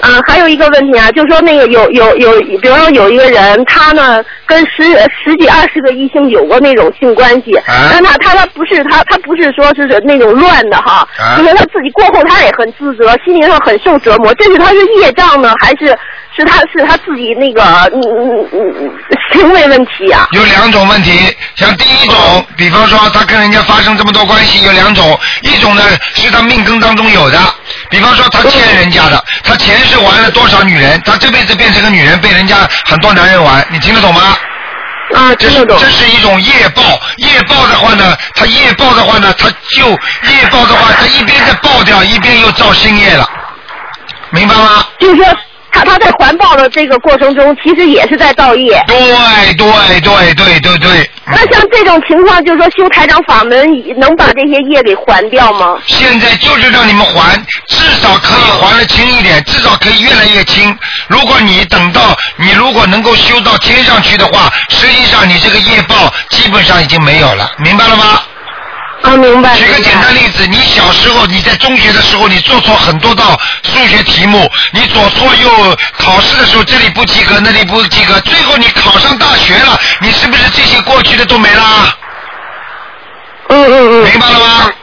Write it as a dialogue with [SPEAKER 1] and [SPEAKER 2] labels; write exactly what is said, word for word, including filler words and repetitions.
[SPEAKER 1] 嗯，还有一个问题啊，就是说那个有有有，比方说有一个人，他呢跟十十几二十个异性有过那种性关系，
[SPEAKER 2] 啊、
[SPEAKER 1] 但他他他不是他他不是说是那种乱的哈，
[SPEAKER 2] 啊、
[SPEAKER 1] 就是他自己过后他也很自责，心灵上很受折磨，这是他是业障呢，还是是他是他自己那个嗯嗯嗯行为问题啊？
[SPEAKER 2] 有两种问题，像第一种，比方说他跟人家发生这么多关系，有两种，一种呢是他命根当中有的，比方说他欠人家的，他前世玩了多少女人，他这辈子变成个女人，被人家很多男人玩，你听得懂吗？
[SPEAKER 1] 啊，
[SPEAKER 2] 这是这是一种业报，业报的话呢，他业报的话呢，他就业报的话，他一边在爆掉，一边又造新业了，明白吗？
[SPEAKER 1] 就是说。他他在还报的这个过程中，其实也是在造业。
[SPEAKER 2] 对对对对对对。
[SPEAKER 1] 那像这种情况，就是说修台长法门能把这些业给还掉吗？
[SPEAKER 2] 现在就是让你们还，至少可以还得轻一点，至少可以越来越轻。如果你等到你如果能够修到天上去的话，实际上你这个业报基本上已经没有了，明白了吗？
[SPEAKER 1] 啊，明白。
[SPEAKER 2] 举个简单例子，你小时候你在中学的时候，你做错很多道数学题目，你左错右，考试的时候这里不及格，那里不及格，最后你考上大学了，你是不是这些过去的都没啦？
[SPEAKER 1] 嗯嗯嗯。
[SPEAKER 2] 明白了吗？